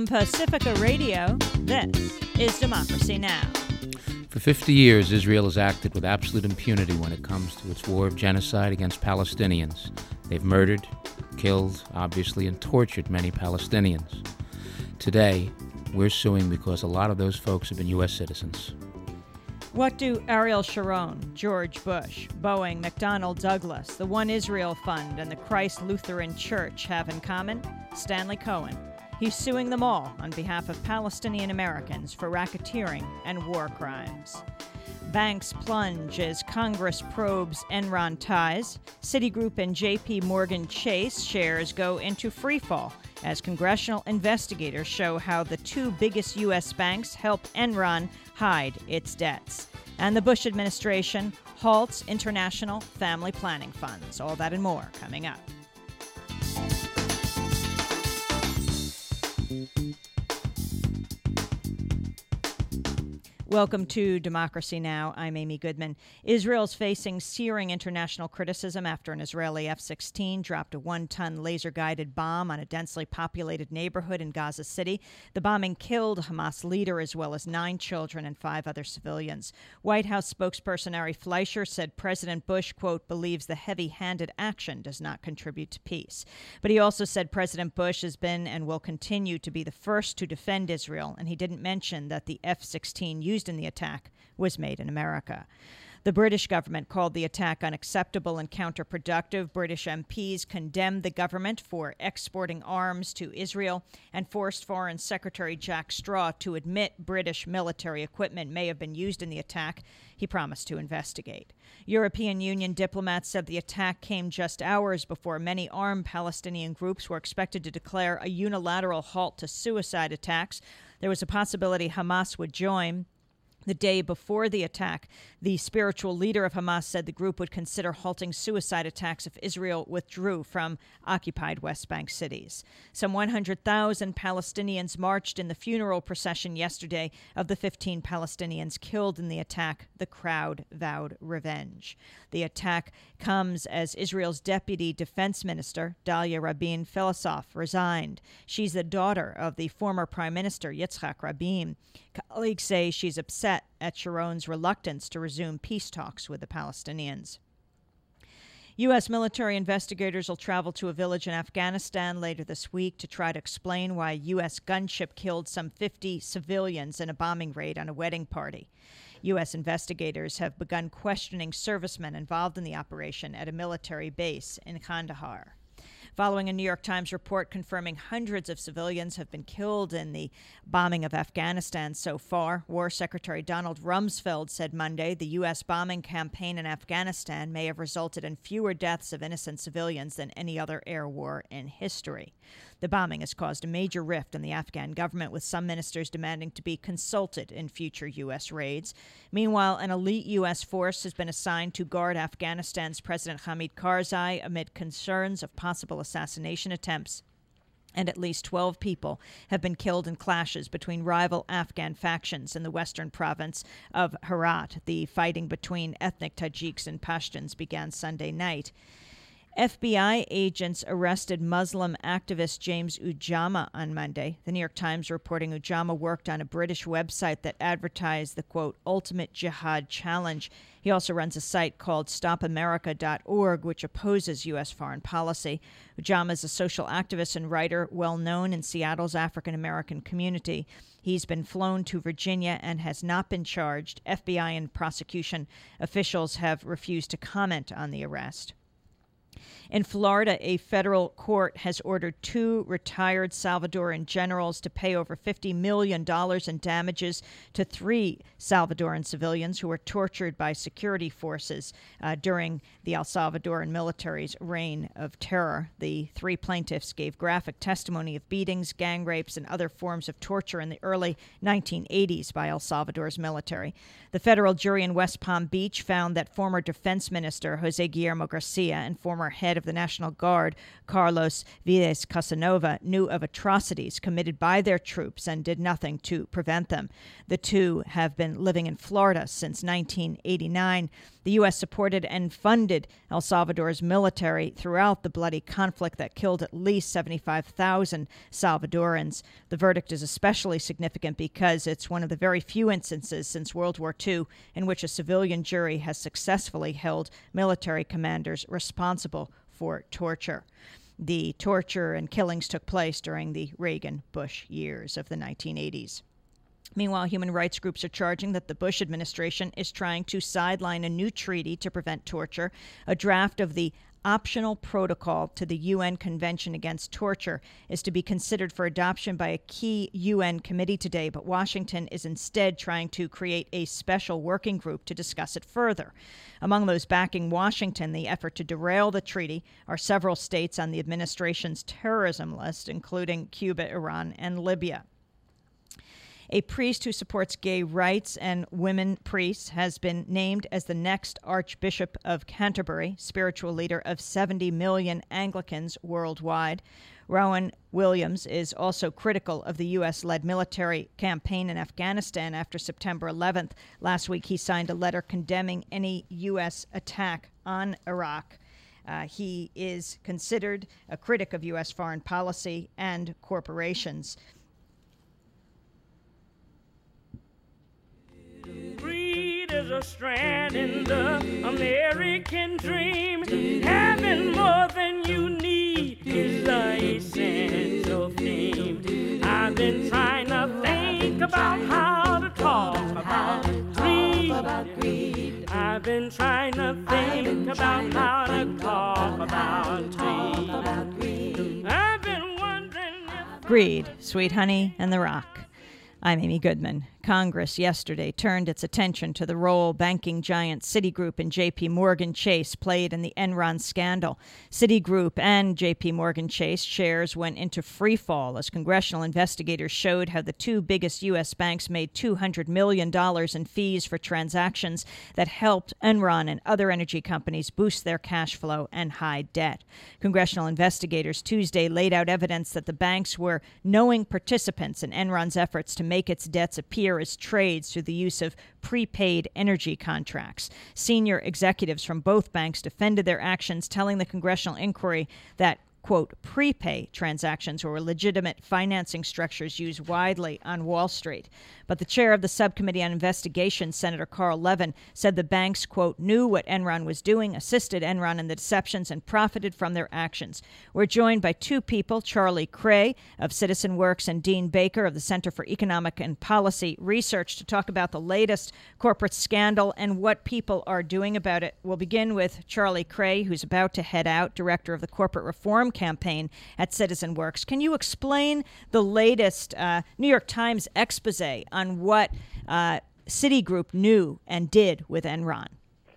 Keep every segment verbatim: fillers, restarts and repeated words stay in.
Pacifica Radio, this is Democracy Now! For fifty years, Israel has acted with absolute impunity when it comes to its war of genocide against Palestinians. They've murdered, killed, obviously, and tortured many Palestinians. Today, we're suing because a lot of those folks have been U S citizens. What do Ariel Sharon, George Bush, Boeing, McDonnell Douglas, the One Israel Fund, and the Christ Lutheran Church have in common? Stanley Cohen. He's suing them all on behalf of Palestinian Americans for racketeering and war crimes. Banks plunge as Congress probes Enron ties. Citigroup and J P Morgan Chase shares go into freefall as congressional investigators show how the two biggest U S banks help Enron hide its debts. And the Bush administration halts international family planning funds. All that and more coming up. Welcome to Democracy Now! I'm Amy Goodman. Israel's facing searing international criticism after an Israeli F sixteen dropped a one-ton laser-guided bomb on a densely populated neighborhood in Gaza City. The bombing killed a Hamas leader as well as nine children and five other civilians. White House spokesperson Ari Fleischer said President Bush, quote, believes the heavy-handed action does not contribute to peace. But he also said President Bush has been and will continue to be the first to defend Israel, and he didn't mention that the F sixteen used in the attack was made in America. The British government called the attack unacceptable and counterproductive. British M Ps condemned the government for exporting arms to Israel and forced Foreign Secretary Jack Straw to admit British military equipment may have been used in the attack. He promised to investigate. European Union diplomats said the attack came just hours before many armed Palestinian groups were expected to declare a unilateral halt to suicide attacks. There was a possibility Hamas would join. The day before the attack, the spiritual leader of Hamas said the group would consider halting suicide attacks if Israel withdrew from occupied West Bank cities. Some one hundred thousand Palestinians marched in the funeral procession yesterday of the fifteen Palestinians killed in the attack. The crowd vowed revenge. The attack comes as Israel's deputy defense minister, Dalia Rabin Filosof, resigned. She's the daughter of the former prime minister, Yitzhak Rabin. Colleagues say she's upset at Sharon's reluctance to resume peace talks with the Palestinians. U S military investigators will travel to a village in Afghanistan later this week to try to explain why a U S gunship killed some fifty civilians in a bombing raid on a wedding party. U S investigators have begun questioning servicemen involved in the operation at a military base in Kandahar. Following a New York Times report confirming hundreds of civilians have been killed in the bombing of Afghanistan so far, War Secretary Donald Rumsfeld said Monday the U S bombing campaign in Afghanistan may have resulted in fewer deaths of innocent civilians than any other air war in history. The bombing has caused a major rift in the Afghan government, with some ministers demanding to be consulted in future U S raids. Meanwhile, an elite U S force has been assigned to guard Afghanistan's President Hamid Karzai amid concerns of possible assassination attempts. And at least twelve people have been killed in clashes between rival Afghan factions in the western province of Herat. The fighting between ethnic Tajiks and Pashtuns began Sunday night. F B I agents arrested Muslim activist James Ujamaa on Monday. The New York Times reporting Ujamaa worked on a British website that advertised the, quote, Ultimate Jihad Challenge. He also runs a site called stop america dot org, which opposes U S foreign policy. Ujamaa is a social activist and writer well known in Seattle's African-American community. He's been flown to Virginia and has not been charged. F B I and prosecution officials have refused to comment on the arrest. In Florida, a federal court has ordered two retired Salvadoran generals to pay over fifty million dollars in damages to three Salvadoran civilians who were tortured by security forces uh, during the El Salvadoran military's reign of terror. The three plaintiffs gave graphic testimony of beatings, gang rapes, and other forms of torture in the early nineteen eighties by El Salvador's military. The federal jury in West Palm Beach found that former defense minister Jose Guillermo Garcia and former head head of the National Guard, Carlos Vives Casanova, knew of atrocities committed by their troops and did nothing to prevent them. The two have been living in Florida since nineteen eighty-nine. The U S supported and funded El Salvador's military throughout the bloody conflict that killed at least seventy-five thousand Salvadorans. The verdict is especially significant because it's one of the very few instances since World War Two in which a civilian jury has successfully held military commanders responsible for torture. The torture and killings took place during the Reagan-Bush years of the nineteen eighties. Meanwhile, human rights groups are charging that the Bush administration is trying to sideline a new treaty to prevent torture. A draft of the optional protocol to the U N Convention Against Torture is to be considered for adoption by a key U N committee today, but Washington is instead trying to create a special working group to discuss it further. Among those backing Washington, the effort to derail the treaty, are several states on the administration's terrorism list, including Cuba, Iran, and Libya. A priest who supports gay rights and women priests has been named as the next Archbishop of Canterbury, spiritual leader of seventy million Anglicans worldwide. Rowan Williams is also critical of the U S-led military campaign in Afghanistan after September eleventh. Last week, he signed a letter condemning any U S attack on Iraq. Uh, he is considered a critic of U S foreign policy and corporations. Greed is a strand in the American dream. Having more than you need is the essential theme. I've been trying to think about how to talk about greed. I've been trying to think about how to talk about greed. I've been wondering if Greed, Sweet Honey, and the Rock. I'm Amy Goodman. Congress yesterday turned its attention to the role banking giant Citigroup and J P. Morgan Chase played in the Enron scandal. Citigroup and J P. Morgan Chase shares went into free fall as congressional investigators showed how the two biggest U S banks made two hundred million dollars in fees for transactions that helped Enron and other energy companies boost their cash flow and hide debt. Congressional investigators Tuesday laid out evidence that the banks were knowing participants in Enron's efforts to make its debts appear as trades through the use of prepaid energy contracts. Senior executives from both banks defended their actions, telling the congressional inquiry that, quote, prepay transactions were legitimate financing structures used widely on Wall Street. But the chair of the subcommittee on investigation, Senator Carl Levin, said the banks, quote, knew what Enron was doing, assisted Enron in the deceptions, and profited from their actions. We're joined by two people, Charlie Cray of Citizen Works and Dean Baker of the Center for Economic and Policy Research, to talk about the latest corporate scandal and what people are doing about it. We'll begin with Charlie Cray, who's about to head out, director of the Corporate Reform Campaign at Citizen Works. Can you explain the latest uh, New York Times expose on what uh, Citigroup knew and did with Enron?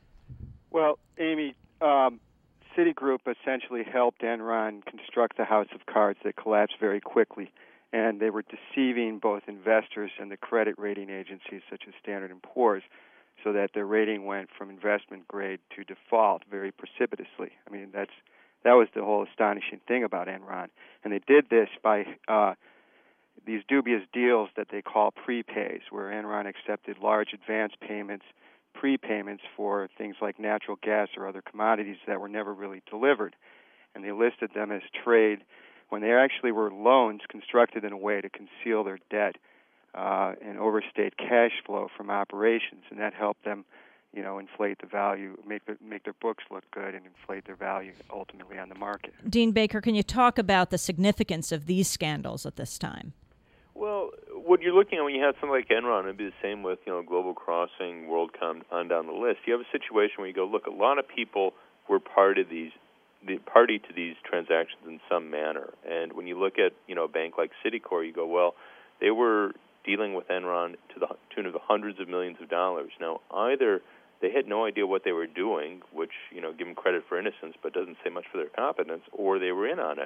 Well, Amy, um, Citigroup essentially helped Enron construct the house of cards that collapsed very quickly, and they were deceiving both investors and the credit rating agencies such as Standard and Poor's, so that their rating went from investment grade to default very precipitously. I mean, that's that was the whole astonishing thing about Enron. And they did this by uh, these dubious deals that they call prepays, where Enron accepted large advance payments, prepayments for things like natural gas or other commodities that were never really delivered. And they listed them as trade when they actually were loans constructed in a way to conceal their debt uh, and overstate cash flow from operations. And that helped them, you know, inflate the value, make the, make their books look good, and inflate their value ultimately on the market. Dean Baker, can you talk about the significance of these scandals at this time? Well, what you're looking at when you have something like Enron, it'd be the same with, you know, Global Crossing, WorldCom, on down the list. You have a situation where you go, look, a lot of people were part of these, the party to these transactions in some manner. And when you look at, you know, a bank like Citicorp, you go, well, they were dealing with Enron to the tune of hundreds of millions of dollars. Now, either they had no idea what they were doing, which, you know, give them credit for innocence, but doesn't say much for their competence, or they were in on it.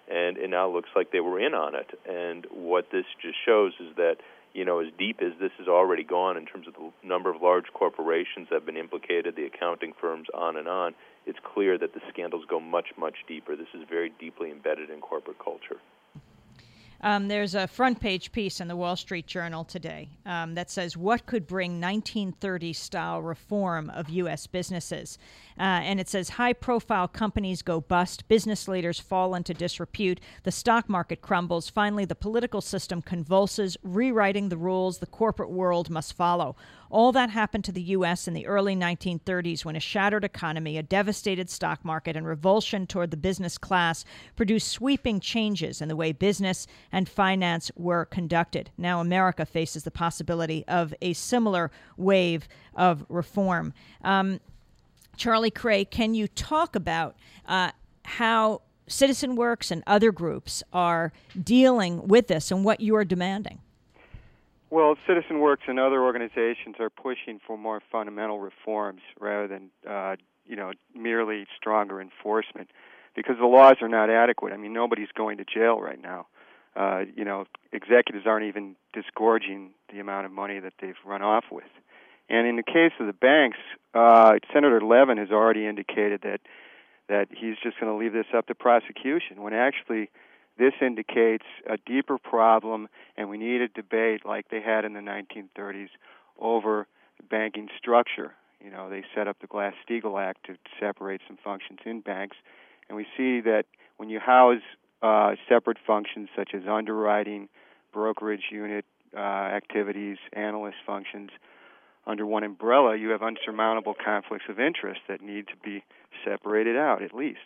and it now looks like they were in on it. And what this just shows is that, you know, as deep as this has already gone in terms of the number of large corporations that have been implicated, the accounting firms, on and on, it's clear that the scandals go much, much deeper. This is very deeply embedded in corporate culture. Um, there's a front page piece in the Wall Street Journal today um, that says, what could bring nineteen thirties style reform of U S businesses? Uh, and it says, high-profile companies go bust, business leaders fall into disrepute, the stock market crumbles, finally the political system convulses, rewriting the rules the corporate world must follow. All that happened to the U S in the early nineteen thirties when a shattered economy, a devastated stock market, and revulsion toward the business class produced sweeping changes in the way business and finance were conducted. Now America faces the possibility of a similar wave of reform. Um, Charlie Cray, can you talk about uh, how CitizenWorks and other groups are dealing with this and what you are demanding? Well, CitizenWorks and other organizations are pushing for more fundamental reforms rather than, uh, you know, merely stronger enforcement, because the laws are not adequate. I mean, nobody's going to jail right now. Uh, you know, executives aren't even disgorging the amount of money that they've run off with. And in the case of the banks, uh, Senator Levin has already indicated that that he's just going to leave this up to prosecution, when actually this indicates a deeper problem, and we need a debate like they had in the nineteen thirties over banking structure. You know, they set up the Glass-Steagall Act to separate some functions in banks, and we see that when you house uh, separate functions such as underwriting, brokerage unit uh, activities, analyst functions, under one umbrella, you have unsurmountable conflicts of interest that need to be separated out, at least.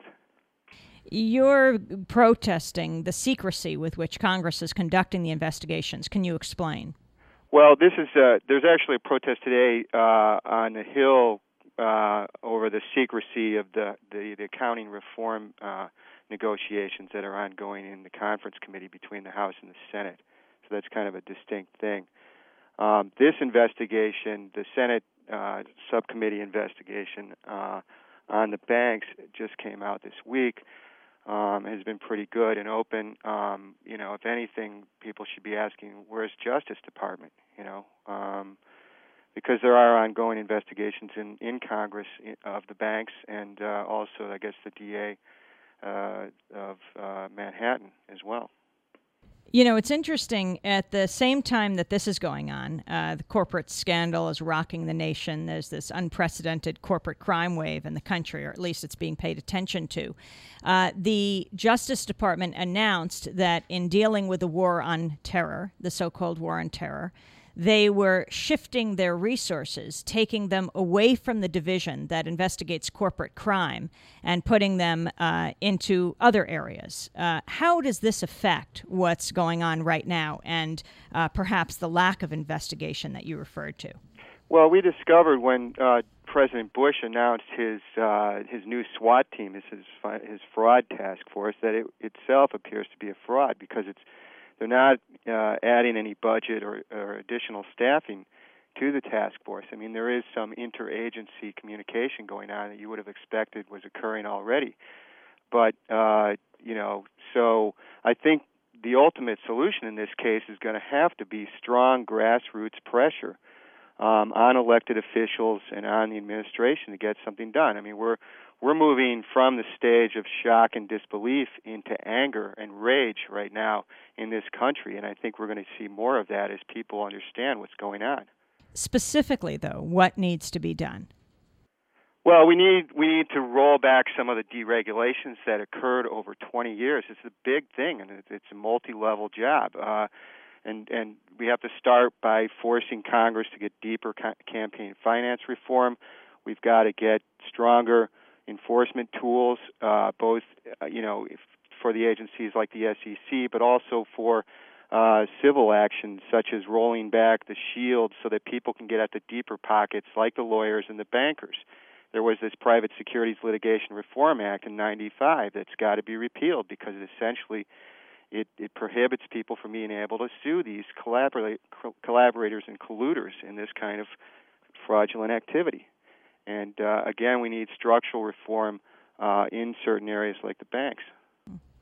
You're protesting the secrecy with which Congress is conducting the investigations. Can you explain? Well, this is uh, there's actually a protest today uh, on the Hill uh, over the secrecy of the, the, the accounting reform uh, negotiations that are ongoing in the conference committee between the House and the Senate. So that's kind of a distinct thing. Um, this investigation, the Senate uh, subcommittee investigation uh, on the banks, just came out this week, um, has been pretty good and open. Um, you know, if anything, people should be asking, where's Justice Department? You know, um, because there are ongoing investigations in, in Congress of the banks, and uh, also, I guess, the D A uh, of uh, Manhattan as well. You know, it's interesting, at the same time that this is going on, uh, the corporate scandal is rocking the nation. There's this unprecedented corporate crime wave in the country, or at least it's being paid attention to. Uh, the Justice Department announced that in dealing with the war on terror, the so-called war on terror, they were shifting their resources, taking them away from the division that investigates corporate crime and putting them uh, into other areas. Uh, how does this affect what's going on right now and uh, perhaps the lack of investigation that you referred to? Well, we discovered when uh, President Bush announced his uh, his new SWAT team, his, his his fraud task force, that it itself appears to be a fraud, because it's they're not uh, adding any budget or, or additional staffing to the task force. I mean, there is some interagency communication going on that you would have expected was occurring already. But, uh, you know, so I think the ultimate solution in this case is going to have to be strong grassroots pressure um, on elected officials and on the administration to get something done. I mean, we're we're moving from the stage of shock and disbelief into anger and rage right now in this country, and I think we're going to see more of that as people understand what's going on. Specifically, though, what needs to be done? Well, we need we need to roll back some of the deregulations that occurred over twenty years. It's a big thing, and it's a multi-level job. Uh, and and we have to start by forcing Congress to get deeper ca- campaign finance reform. We've got to get stronger enforcement tools, uh, both uh, you know if, for the agencies like the S E C, but also for uh, civil actions such as rolling back the shield so that people can get at the deeper pockets, like the lawyers and the bankers. There was this Private Securities Litigation Reform Act in ninety-five that's got to be repealed, because it essentially it, it prohibits people from being able to sue these collaborate, collaborators and colluders in this kind of fraudulent activity. And uh, again, we need structural reform uh, in certain areas like the banks.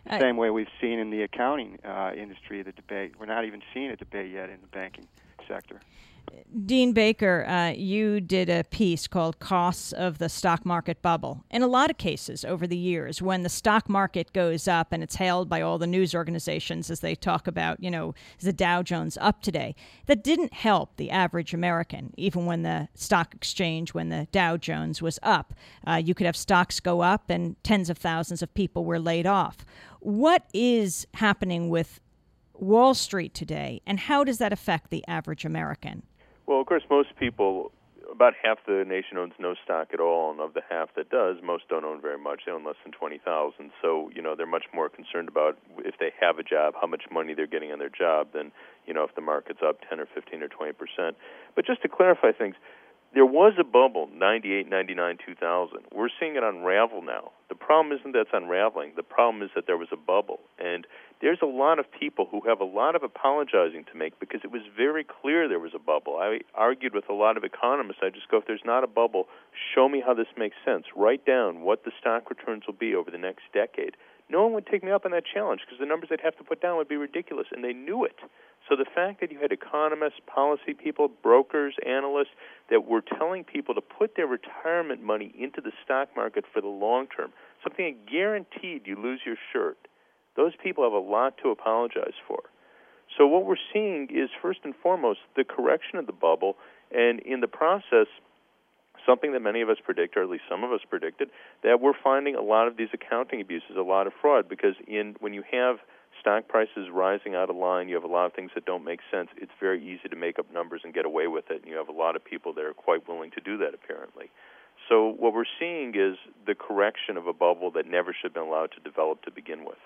The same way we've seen in the accounting uh, industry, the debate. We're not even seeing a debate yet in the banking sector. Dean Baker, uh, you did a piece called Costs of the Stock Market Bubble. In a lot of cases over the years, when the stock market goes up, and it's hailed by all the news organizations as they talk about, you know, is the Dow Jones up today, that didn't help the average American, even when the stock exchange, when the Dow Jones was up. Uh, you could have stocks go up and tens of thousands of people were laid off. What is happening with Wall Street today, and how does that affect the average American? Well, of course, most people, about half the nation owns no stock at all, and of the half that does, most don't own very much. They own less than twenty thousand. So, you know, they're much more concerned about if they have a job, how much money they're getting on their job, than, you know, if the market's up ten or fifteen or twenty percent. But just to clarify things, there was a bubble, ninety-eight, ninety-nine, two thousand. We're seeing it unravel now. The problem isn't that it's unraveling. The problem is that there was a bubble. And there's a lot of people who have a lot of apologizing to make because it was very clear there was a bubble. I argued with a lot of economists. I just go, if there's not a bubble, show me how this makes sense. Write down what the stock returns will be over the next decade. No one would take me up on that challenge because the numbers they'd have to put down would be ridiculous, and they knew it. So the fact that you had economists, policy people, brokers, analysts that were telling people to put their retirement money into the stock market for the long term, something that guaranteed you lose your shirt, those people have a lot to apologize for. So what we're seeing is, first and foremost, the correction of the bubble, and in the process, something that many of us predict, or at least some of us predicted, that we're finding a lot of these accounting abuses, a lot of fraud, because in when you have stock prices rising out of line, you have a lot of things that don't make sense. It's very easy to make up numbers and get away with it, and you have a lot of people that are quite willing to do that, apparently. So what we're seeing is the correction of a bubble that never should have been allowed to develop to begin with.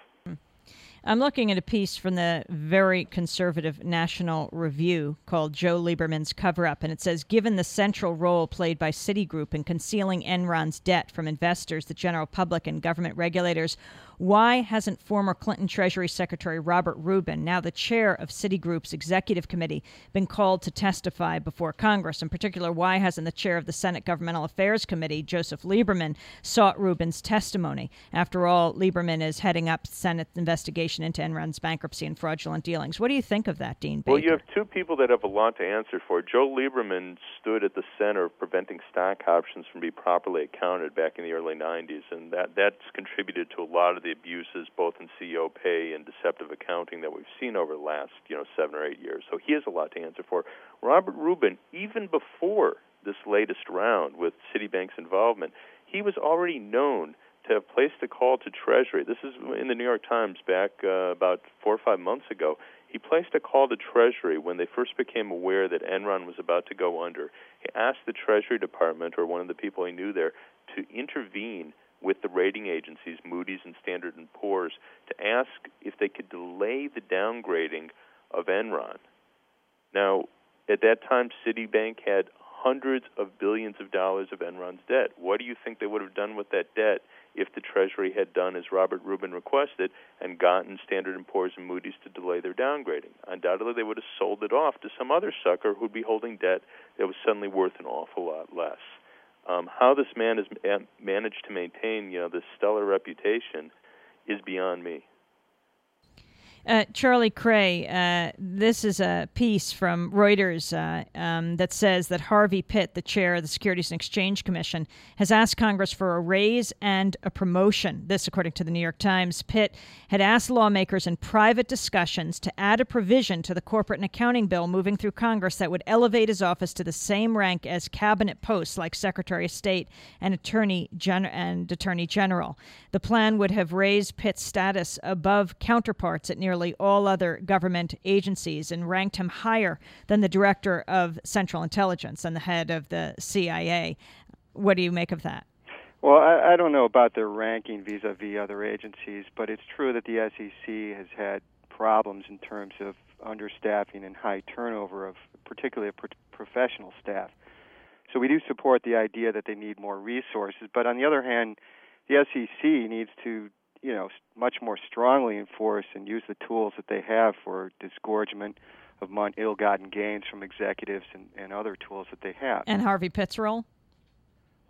I'm looking at a piece from the very conservative National Review called Joe Lieberman's Cover-Up, and it says, given the central role played by Citigroup in concealing Enron's debt from investors, the general public, and government regulators, why hasn't former Clinton Treasury Secretary Robert Rubin, now the chair of Citigroup's executive committee, been called to testify before Congress? In particular, why hasn't the chair of the Senate Governmental Affairs Committee, Joseph Lieberman, sought Rubin's testimony? After all, Lieberman is heading up Senate's investigation into Enron's bankruptcy and fraudulent dealings. What do you think of that, Dean Baker? Well, you have two people that have a lot to answer for. Joe Lieberman stood at the center of preventing stock options from being properly accounted back in the early nineties, and that that's contributed to a lot of the abuses, both in C E O pay and deceptive accounting, that we've seen over the last, you know, seven or eight years. So he has a lot to answer for. Robert Rubin, even before this latest round with Citibank's involvement, he was already known to have placed a call to Treasury. This is in the New York Times back uh, about four or five months ago. He placed a call to Treasury when they first became aware that Enron was about to go under. He asked the Treasury Department, or one of the people he knew there, to intervene with the rating agencies, Moody's and Standard and Poor's, to ask if they could delay the downgrading of Enron. Now, at that time, Citibank had hundreds of billions of dollars of Enron's debt. What do you think they would have done with that debt if the Treasury had done as Robert Rubin requested and gotten Standard and Poor's and Moody's to delay their downgrading? Undoubtedly, they would have sold it off to some other sucker who'd be holding debt that was suddenly worth an awful lot less. Um, how this man has ma- managed to maintain, you know, this stellar reputation is beyond me. Uh, Charlie Cray, uh, this is a piece from Reuters uh, um, that says that Harvey Pitt, the chair of the Securities and Exchange Commission, has asked Congress for a raise and a promotion. This, according to the New York Times. Pitt had asked lawmakers in private discussions to add a provision to the corporate and accounting bill moving through Congress that would elevate his office to the same rank as cabinet posts like Secretary of State and Attorney Gen- and Attorney General. The plan would have raised Pitt's status above counterparts at nearly all other government agencies and ranked him higher than the director of Central Intelligence and the head of the C I A. What do you make of that? Well, I, I don't know about their ranking vis-a-vis other agencies, but it's true that the S E C has had problems in terms of understaffing and high turnover of particularly pro- professional staff. So we do support the idea that they need more resources, but on the other hand, the S E C needs to you know, much more strongly enforce and use the tools that they have for disgorgement of mon- ill-gotten gains from executives and, and other tools that they have. And Harvey Pitt's role?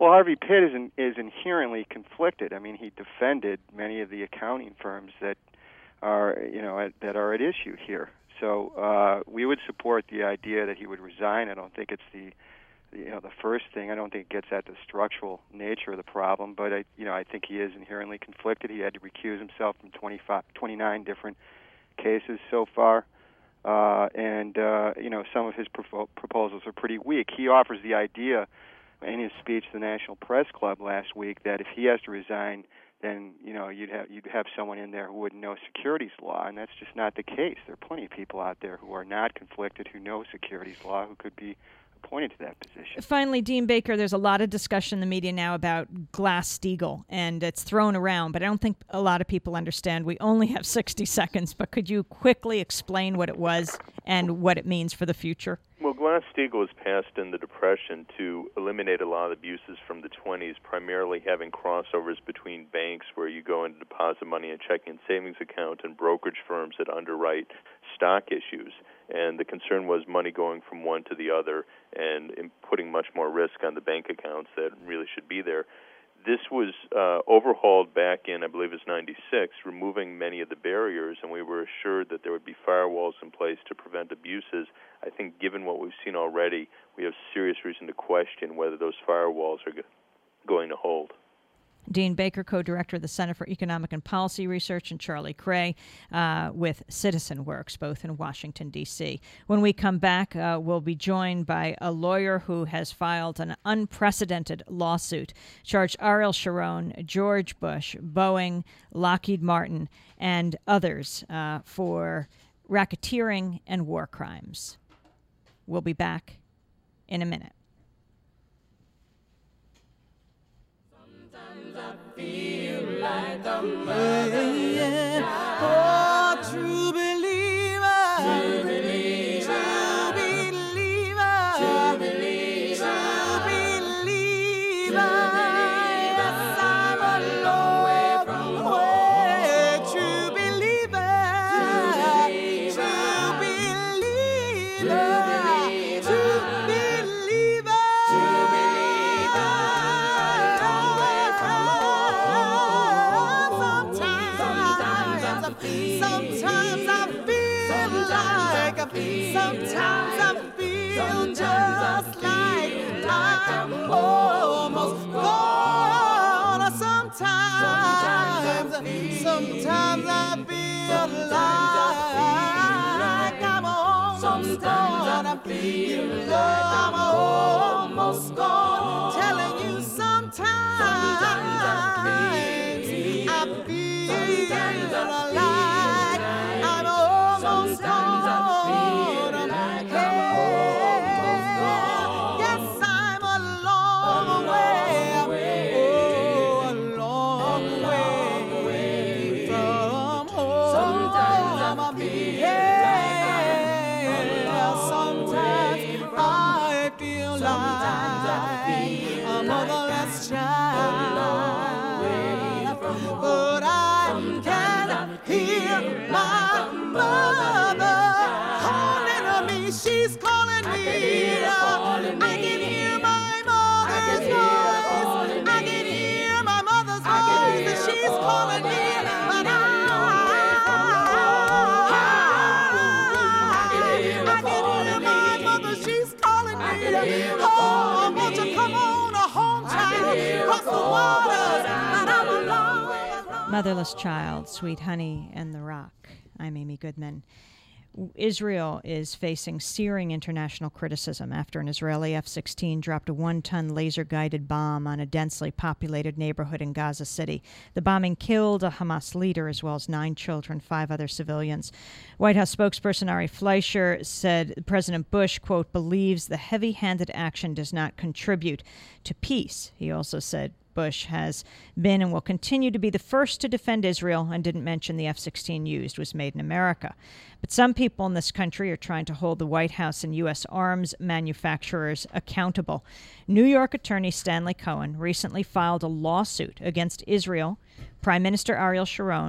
Well, Harvey Pitt is, in, is inherently conflicted. I mean, he defended many of the accounting firms that are, you know, at, that are at issue here. So uh, we would support the idea that he would resign. I don't think it's the, you know, the first thing. I don't think it gets at the structural nature of the problem. But I, you know, I think he is inherently conflicted. He had to recuse himself from twenty-five, twenty-nine different cases so far, uh, and uh, you know, some of his pro- proposals are pretty weak. He offers the idea in his speech to the National Press Club last week that if he has to resign, then you know you'd have you'd have someone in there who wouldn't know securities law, and that's just not the case. There are plenty of people out there who are not conflicted, who know securities law, who could be appointed to that position. Finally, Dean Baker, there's a lot of discussion in the media now about Glass-Steagall, and it's thrown around, but I don't think a lot of people understand. We only have sixty seconds, but could you quickly explain what it was and what it means for the future? Well, Glass-Steagall was passed in the Depression to eliminate a lot of abuses from the twenties, primarily having crossovers between banks where you go and deposit money in a checking and savings account and brokerage firms that underwrite stock issues. And the concern was money going from one to the other and putting much more risk on the bank accounts that really should be there. This was uh, overhauled back in, I believe it was ninety-six, removing many of the barriers, and we were assured that there would be firewalls in place to prevent abuses. I think given what we've seen already, we have serious reason to question whether those firewalls are go- going to hold. Dean Baker, co-director of the Center for Economic and Policy Research, and Charlie Cray uh, with Citizen Works, both in Washington, D C When we come back, uh, we'll be joined by a lawyer who has filed an unprecedented lawsuit, charged Ariel Sharon, George Bush, Boeing, Lockheed Martin, and others uh, for racketeering and war crimes. We'll be back in a minute. Feel like a mother, yeah. Oh, true believer, true believer, true believer, true believer, true believer. Yes, I'm a long way from home. True believer, true believer, true believer, true believer. Sometimes I feel like, sometimes I feel just like I'm almost gone. Sometimes, sometimes I feel like I'm almost gone. I feel like I'm almost gone. Telling you sometimes I feel like she's calling me. I can hear my mother's voice. I can hear my mother's voice, and she's calling me. But I can hear my mother. She's calling me. Oh, won't you come on home, child? Cross the waters, but I'm alone. Motherless Child, Sweet Honey, and the Rock. I'm Amy Goodman. Israel is facing searing international criticism after an Israeli F sixteen dropped a one-ton laser-guided bomb on a densely populated neighborhood in Gaza City. The bombing killed a Hamas leader as well as nine children, five other civilians. White House spokesperson Ari Fleischer said President Bush, quote, believes the heavy-handed action does not contribute to peace. He also said Bush has been and will continue to be the first to defend Israel and didn't mention the F sixteen used was made in America. But some people in this country are trying to hold the White House and U S arms manufacturers accountable. New York Attorney Stanley Cohen recently filed a lawsuit against Israel, Prime Minister Ariel Sharon,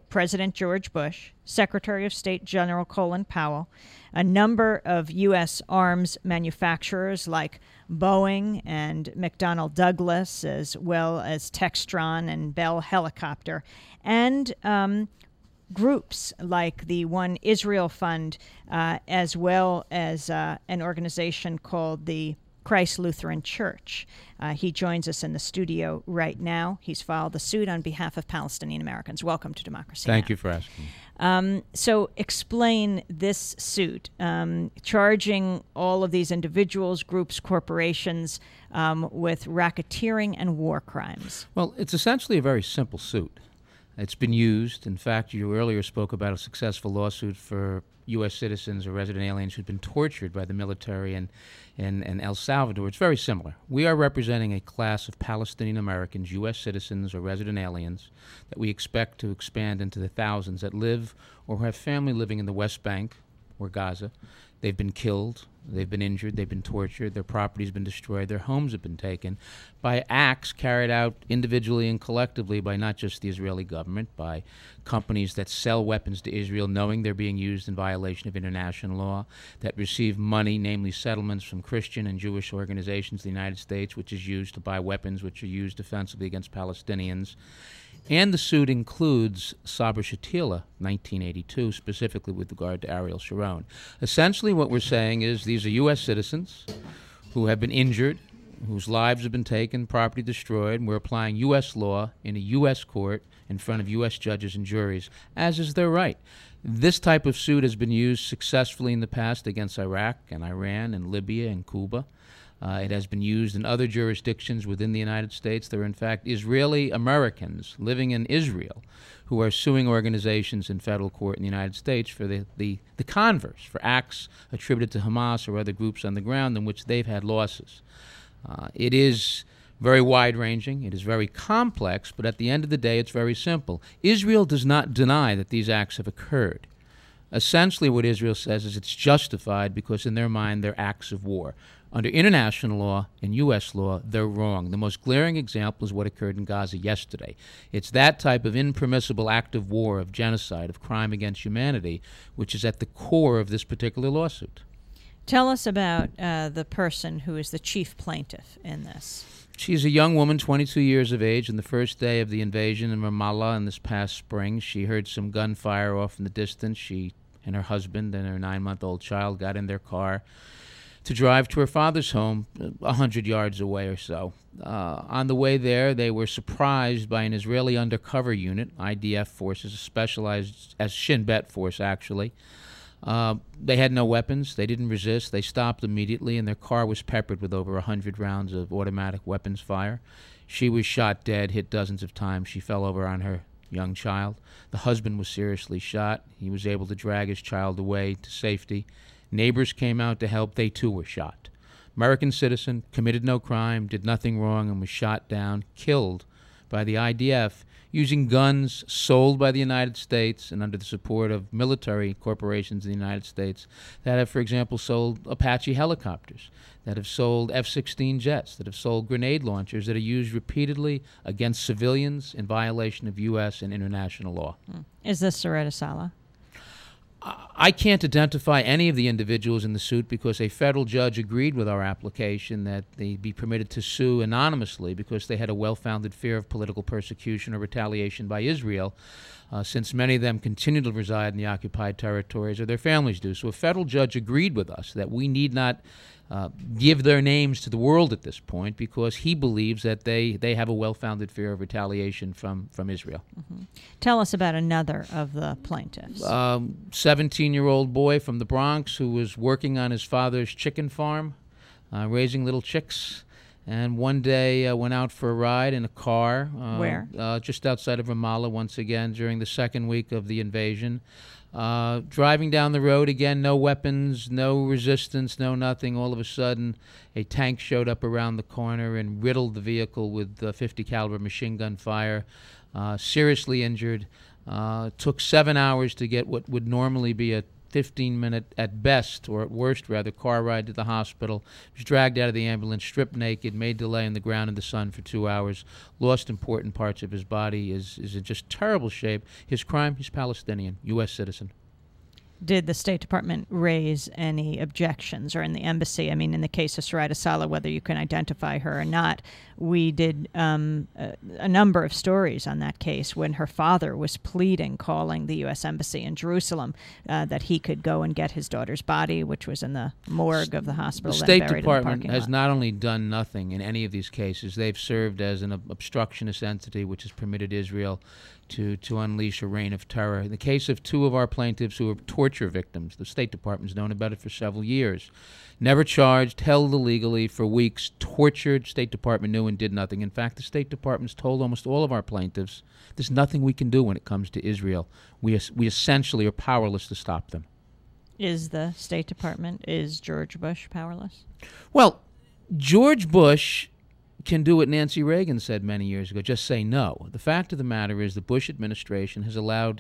President George Bush, Secretary of State General Colin Powell, a number of U S arms manufacturers like Boeing and McDonnell Douglas, as well as Textron and Bell Helicopter, and um, groups like the One Israel Fund, uh, as well as uh, an organization called the Christ Lutheran Church. Uh, he joins us in the studio right now. He's filed the suit on behalf of Palestinian Americans. Welcome to Democracy Thank Now! you for asking. Um, so explain this suit, um, charging all of these individuals, groups, corporations um, with racketeering and war crimes. Well, it's essentially a very simple suit. It's been used. In fact, you earlier spoke about a successful lawsuit for U S citizens or resident aliens who've been tortured by the military in, in, in El Salvador. It's very similar. We are representing a class of Palestinian Americans, U S citizens or resident aliens, that we expect to expand into the thousands that live or have family living in the West Bank or Gaza. They've been killed, they've been injured, they've been tortured, their property's been destroyed, their homes have been taken by acts carried out individually and collectively by not just the Israeli government, by companies that sell weapons to Israel knowing they're being used in violation of international law, that receive money, namely settlements from Christian and Jewish organizations in the United States, which is used to buy weapons which are used offensively against Palestinians. And the suit includes Sabra Shatila, nineteen eighty-two, specifically with regard to Ariel Sharon. Essentially what we're saying is these are U S citizens who have been injured, whose lives have been taken, property destroyed, and we're applying U S law in a U S court in front of U S judges and juries, as is their right. This type of suit has been used successfully in the past against Iraq and Iran and Libya and Cuba. Uh, it has been used in other jurisdictions within the United States. There are, in fact, Israeli Americans living in Israel who are suing organizations in federal court in the United States for the, the, the converse, for acts attributed to Hamas or other groups on the ground in which they've had losses. Uh, it is very wide-ranging. It is very complex, but at the end of the day, it's very simple. Israel does not deny that these acts have occurred. Essentially, what Israel says is it's justified because, in their mind, they're acts of war. Under international law and U S law, they're wrong. The most glaring example is what occurred in Gaza yesterday. It's that type of impermissible act of war, of genocide, of crime against humanity, which is at the core of this particular lawsuit. Tell us about uh, the person who is the chief plaintiff in this. She's a young woman, twenty-two years of age, and the first day of the invasion in Ramallah in this past spring, she heard some gunfire off in the distance. She and her husband and her nine-month-old child got in their car to drive to her father's home a hundred yards away or so. Uh, on the way there, they were surprised by an Israeli undercover unit, I D F forces, a specialized as Shin Bet force, actually. Uh, they had no weapons. They didn't resist. They stopped immediately, and their car was peppered with over a hundred rounds of automatic weapons fire. She was shot dead, hit dozens of times. She fell over on her young child. The husband was seriously shot. He was able to drag his child away to safety. Neighbors came out to help. They, too, were shot. American citizen, committed no crime, did nothing wrong, and was shot down, killed by the I D F using guns sold by the United States and under the support of military corporations in the United States that have, for example, sold Apache helicopters, that have sold F sixteen jets, that have sold grenade launchers that are used repeatedly against civilians in violation of U S and international law. Is this Soretta Sala? I can't identify any of the individuals in the suit because a federal judge agreed with our application that they be permitted to sue anonymously because they had a well-founded fear of political persecution or retaliation by Israel, uh, since many of them continue to reside in the occupied territories, or their families do. So a federal judge agreed with us that we need not uh, give their names to the world at this point because he believes that they, they have a well-founded fear of retaliation from, from Israel. Mm-hmm. Tell us about another of the plaintiffs. Um, seventeen-year-old boy from the Bronx who was working on his father's chicken farm, uh, raising little chicks, and one day uh, went out for a ride in a car. Uh, Where? Uh, just outside of Ramallah once again during the second week of the invasion. Uh, driving down the road again, no weapons, no resistance, no nothing. All of a sudden, a tank showed up around the corner and riddled the vehicle with uh, fifty caliber machine gun fire. Uh, seriously injured. Uh, took seven hours to get what would normally be a fifteen minute at best, or at worst rather, car ride to the hospital. He was dragged out of the ambulance, stripped naked, made to lay on the ground in the sun for two hours, lost important parts of his body, is, is in just terrible shape. His crime, he's Palestinian, U S citizen. Did the State Department raise any objections, or in the embassy? I mean, in the case of Saraida Saleh, whether you can identify her or not, we did um, a, a number of stories on that case when her father was pleading, calling the U S Embassy in Jerusalem, uh, that he could go and get his daughter's body, which was in the morgue of the hospital. The State then buried Department in the has parking lot. not only done nothing in any of these cases, they've served as an ob- obstructionist entity which has permitted Israel to, to unleash a reign of terror. In the case of two of our plaintiffs who were torture victims, the State Department's known about it for several years. Never charged, held illegally for weeks, tortured. State Department knew and did nothing. In fact, the State Department's told almost all of our plaintiffs there's nothing we can do when it comes to Israel. We, es- we essentially are powerless to stop them. Is the State Department, is George Bush powerless? Well, George Bush can do what Nancy Reagan said many years ago, just say no. The fact of the matter is the Bush administration has allowed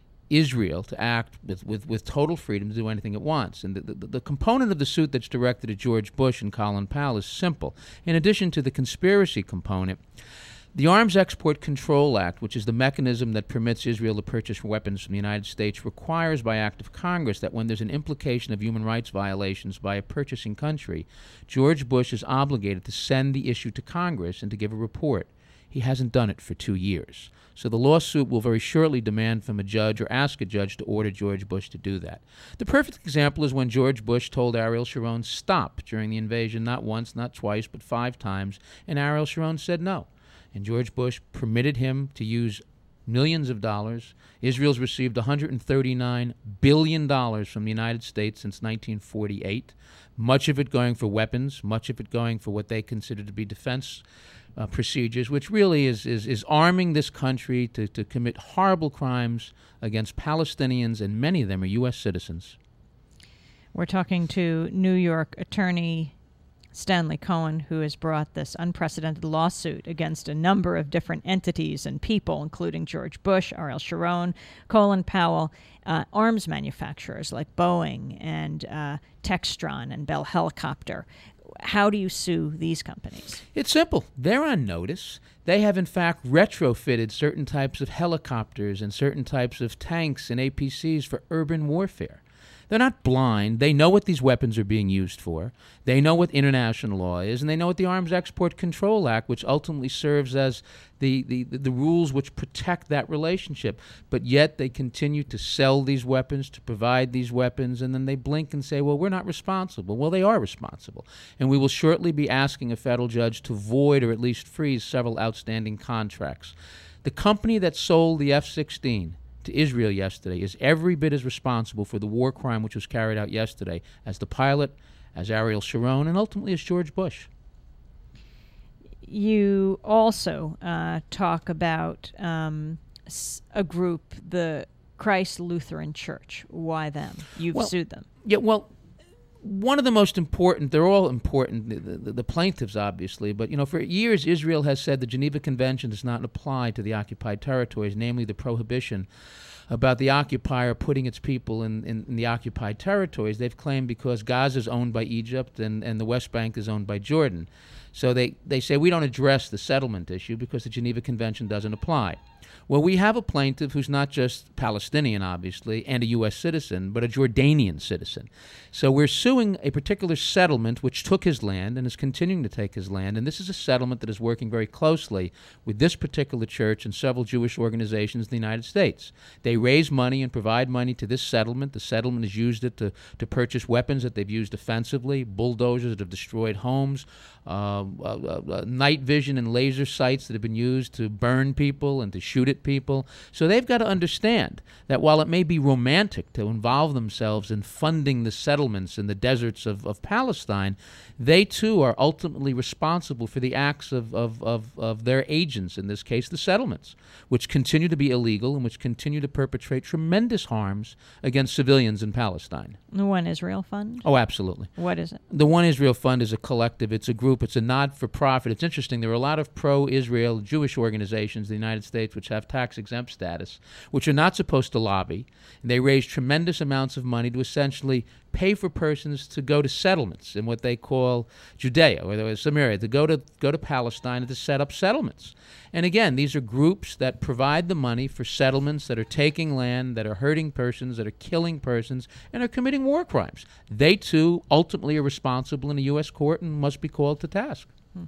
Israel to act with, with, with total freedom to do anything it wants. And the, the, the component of the suit that's directed at George Bush and Colin Powell is simple. In addition to the conspiracy component, the Arms Export Control Act, which is the mechanism that permits Israel to purchase weapons from the United States, requires by act of Congress that when there's an implication of human rights violations by a purchasing country, George Bush is obligated to send the issue to Congress and to give a report. He hasn't done it for two years. So the lawsuit will very shortly demand from a judge or ask a judge to order George Bush to do that. The perfect example is when George Bush told Ariel Sharon stop during the invasion, not once, not twice, but five times, and Ariel Sharon said no. And George Bush permitted him to use millions of dollars. Israel's received one hundred thirty-nine billion dollars from the United States since nineteen forty-eight, much of it going for weapons, much of it going for what they consider to be defense uh, procedures, which really is, is, is arming this country to, to commit horrible crimes against Palestinians, and many of them are U S citizens. We're talking to New York attorney Stanley Cohen, who has brought this unprecedented lawsuit against a number of different entities and people, including George Bush, Ariel Sharon, Colin Powell, uh, arms manufacturers like Boeing and uh, Textron and Bell Helicopter. How do you sue these companies? It's simple. They're on notice. They have, in fact, retrofitted certain types of helicopters and certain types of tanks and A P Cs for urban warfare. They're not blind. They know what these weapons are being used for. They know what international law is, and they know what the Arms Export Control Act, which ultimately serves as the, the, the rules which protect that relationship. But yet they continue to sell these weapons, to provide these weapons, and then they blink and say, well, we're not responsible. Well, they are responsible. And we will shortly be asking a federal judge to void or at least freeze several outstanding contracts. The company that sold the F sixteen to Israel yesterday is every bit as responsible for the war crime which was carried out yesterday as the pilot, as Ariel Sharon, and ultimately as George Bush. You also uh, talk about um, a group, the Christ Lutheran Church. Why them? You've well, sued them. Yeah, well, one of the most important, they're all important, the, the, the plaintiffs obviously, but you know, for years Israel has said the Geneva Convention does not apply to the occupied territories, namely the prohibition about the occupier putting its people in, in, in the occupied territories. They've claimed because Gaza is owned by Egypt and, and the West Bank is owned by Jordan. So they, they say we don't address the settlement issue because the Geneva Convention doesn't apply. Well, we have a plaintiff who's not just Palestinian, obviously, and a U S citizen, but a Jordanian citizen. So we're suing a particular settlement which took his land and is continuing to take his land, and this is a settlement that is working very closely with this particular church and several Jewish organizations in the United States. They raise money and provide money to this settlement. The settlement has used it to, to purchase weapons that they've used offensively, bulldozers that have destroyed homes, uh, uh, uh, night vision and laser sights that have been used to burn people and to shoot at people. So they've got to understand that while it may be romantic to involve themselves in funding the settlements in the deserts of, of Palestine, they too are ultimately responsible for the acts of, of, of, of their agents, in this case the settlements, which continue to be illegal and which continue to perpetrate tremendous harms against civilians in Palestine. The One Israel Fund? Oh, absolutely. What is it? The One Israel Fund is a collective. It's a group. It's a not-for-profit. It's interesting. There are a lot of pro-Israel Jewish organizations in the United States which have tax-exempt status, which are not supposed to lobby. And they raise tremendous amounts of money to essentially pay for persons to go to settlements in what they call Judea or Samaria, to go to go to Palestine and to set up settlements. And again, these are groups that provide the money for settlements that are taking land, that are hurting persons, that are killing persons, and are committing war crimes. They, too, ultimately are responsible in a U S court and must be called to task. Hmm.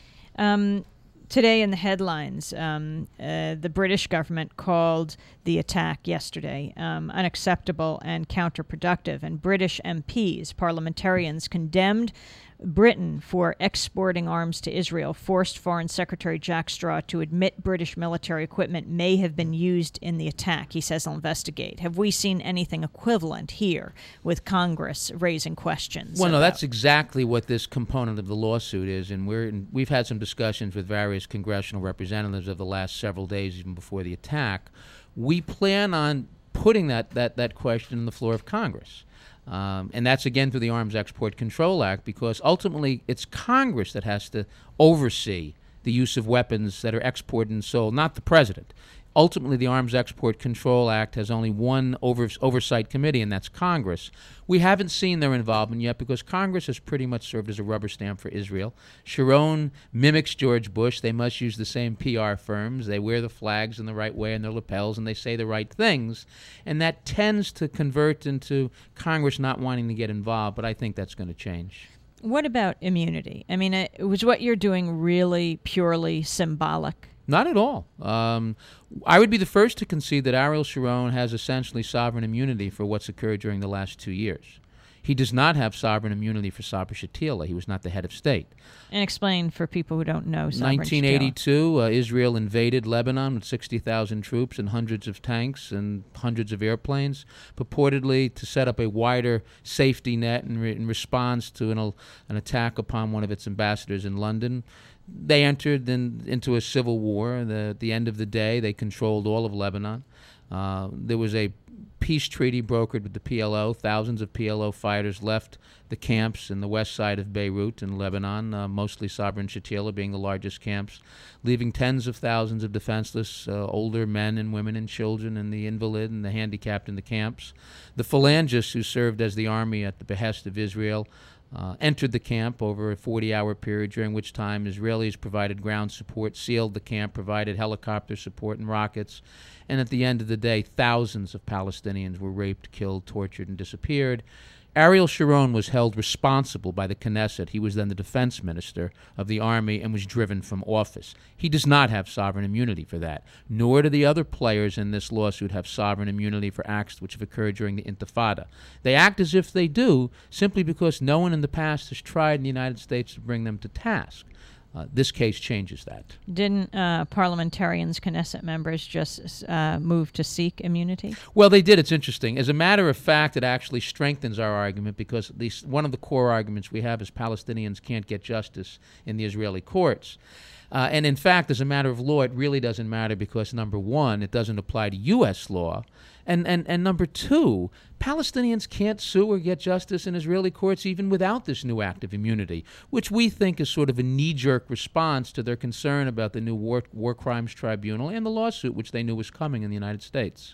Um, today in the headlines, um, uh, the British government called the attack yesterday um, unacceptable and counterproductive, and British M Ps, parliamentarians, condemned Britain for exporting arms to Israel, forced Foreign Secretary Jack Straw to admit British military equipment may have been used in the attack. He says he'll investigate. Have we seen anything equivalent here with Congress raising questions? Well, no, about- that's exactly what this component of the lawsuit is, and we're in, we've had some discussions with various congressional representatives of the last several days, even before the attack. We plan on putting that, that, that question on the floor of Congress. Um, and that's, again, through the Arms Export Control Act, because ultimately it's Congress that has to oversee the use of weapons that are exported and sold, not the president. Ultimately, the Arms Export Control Act has only one over, oversight committee, and that's Congress. We haven't seen their involvement yet because Congress has pretty much served as a rubber stamp for Israel. Sharon mimics George Bush. They must use the same P R firms. They wear the flags in the right way and their lapels, and they say the right things. And that tends to convert into Congress not wanting to get involved, but I think that's going to change. What about immunity? I mean, it, was what you're doing really purely symbolic? Not at all. Um, I would be the first to concede that Ariel Sharon has essentially sovereign immunity for what's occurred during the last two years. He does not have sovereign immunity for Sabra Shatila. He was not the head of state. And explain for people who don't know Sabra nineteen eighty-two, uh, Israel invaded Lebanon with sixty thousand troops and hundreds of tanks and hundreds of airplanes, purportedly to set up a wider safety net in, re- in response to an, an attack upon one of its ambassadors in London. They entered in, into a civil war. The, at the end of the day, they controlled all of Lebanon. Uh, there was a peace treaty brokered with the P L O. Thousands of P L O fighters left the camps in the west side of Beirut in Lebanon, uh, mostly Sabra and Shatila being the largest camps, leaving tens of thousands of defenseless uh, older men and women and children and the invalid and the handicapped in the camps. The Phalangists, who served as the army at the behest of Israel, Uh, entered the camp over a forty-hour period, during which time Israelis provided ground support, sealed the camp, provided helicopter support and rockets. And at the end of the day, thousands of Palestinians were raped, killed, tortured, and disappeared. Ariel Sharon was held responsible by the Knesset. He was then the defense minister of the army and was driven from office. He does not have sovereign immunity for that, nor do the other players in this lawsuit have sovereign immunity for acts which have occurred during the Intifada. They act as if they do simply because no one in the past has tried in the United States to bring them to task. Uh, this case changes that. Didn't uh, parliamentarians, Knesset members, just uh, move to seek immunity? Well, they did. It's interesting. As a matter of fact, it actually strengthens our argument because at least one of the core arguments we have is Palestinians can't get justice in the Israeli courts. Uh, and in fact, as a matter of law, it really doesn't matter because, number one, it doesn't apply to U S law. And, and, and number two, Palestinians can't sue or get justice in Israeli courts even without this new act of immunity, which we think is sort of a knee-jerk response to their concern about the new War, War Crimes Tribunal and the lawsuit which they knew was coming in the United States.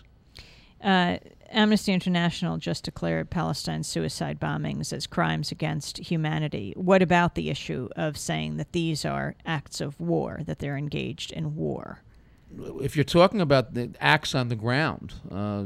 Uh, Amnesty International just declared Palestine's suicide bombings as crimes against humanity. What about the issue of saying that these are acts of war, that they're engaged in war? If you're talking about the acts on the ground, uh,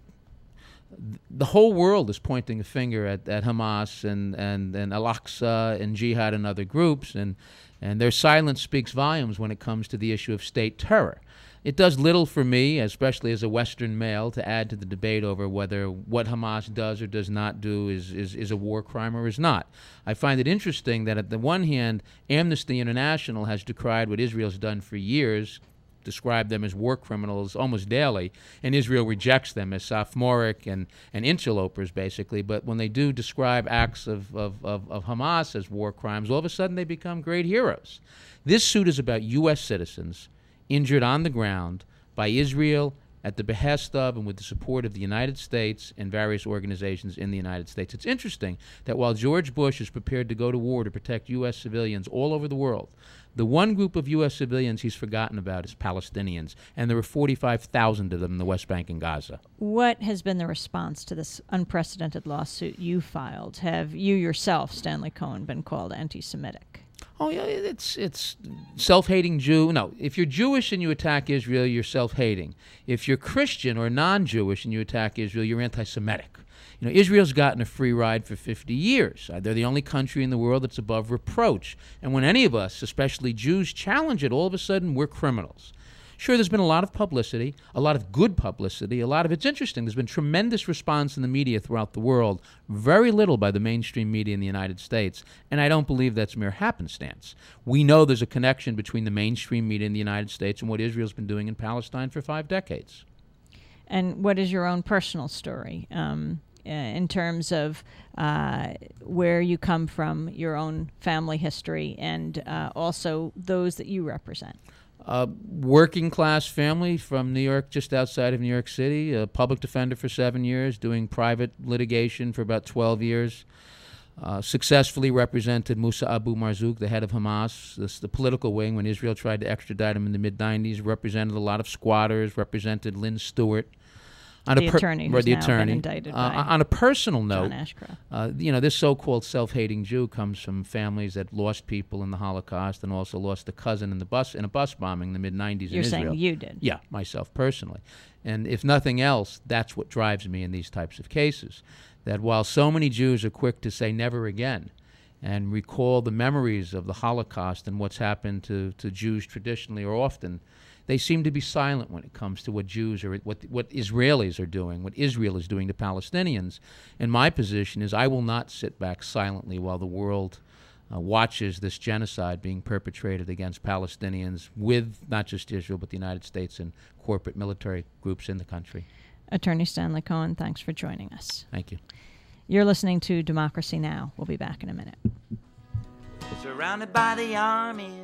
the whole world is pointing a finger at, at Hamas and, and, and Al-Aqsa and Jihad and other groups, and, and their silence speaks volumes when it comes to the issue of state terror. It does little for me, especially as a Western male, to add to the debate over whether what Hamas does or does not do is, is, is a war crime or is not. I find it interesting that at the one hand, Amnesty International has decried what Israel's done for years, describe them as war criminals almost daily, and Israel rejects them as sophomoric and, and interlopers, basically. But when they do describe acts of, of, of, of Hamas as war crimes, all of a sudden they become great heroes. This suit is about U S citizens injured on the ground by Israel at the behest of and with the support of the United States and various organizations in the United States. It's interesting that while George Bush is prepared to go to war to protect U S civilians all over the world, the one group of U S civilians he's forgotten about is Palestinians, and there were forty-five thousand of them in the West Bank and Gaza. What has been the response to this unprecedented lawsuit you filed? Have you yourself, Stanley Cohen, been called anti-Semitic? Oh, yeah, it's it's self-hating Jew. No, if you're Jewish and you attack Israel, you're self-hating. If you're Christian or non-Jewish and you attack Israel, you're anti-Semitic. You know, Israel's gotten a free ride for fifty years. Uh, they're the only country in the world that's above reproach. And when any of us, especially Jews, challenge it, all of a sudden we're criminals. Sure, there's been a lot of publicity, a lot of good publicity, a lot of it's interesting. There's been tremendous response in the media throughout the world, very little by the mainstream media in the United States, and I don't believe that's mere happenstance. We know there's a connection between the mainstream media in the United States and what Israel's been doing in Palestine for five decades. And what is your own personal story um, uh, in terms of uh, where you come from, your own family history, and uh, also those that you represent? Uh, working class family from New York, just outside of New York City, a public defender for seven years, doing private litigation for about twelve years. Uh, successfully represented Musa Abu Marzouk, the head of Hamas, this, the political wing, when Israel tried to extradite him in the mid nineties, represented a lot of squatters, represented Lynn Stewart. On the a per- attorney who's the now attorney. been indicted uh, by on a personal note, John Ashcroft. Uh, you know, this so-called self-hating Jew comes from families that lost people in the Holocaust and also lost a cousin in the bus in a bus bombing in the mid nineties in You're Israel. saying you did? Yeah, myself personally. And if nothing else, that's what drives me in these types of cases. That while so many Jews are quick to say never again and recall the memories of the Holocaust and what's happened to, to Jews traditionally or often, they seem to be silent when it comes to what Jews or what what Israelis are doing, what Israel is doing to Palestinians. And my position is I will not sit back silently while the world uh, watches this genocide being perpetrated against Palestinians with not just Israel but the United States and corporate military groups in the country. Attorney Stanley Cohen, thanks for joining us. Thank you. You're listening to Democracy Now! We'll be back in a minute. Surrounded by the armies,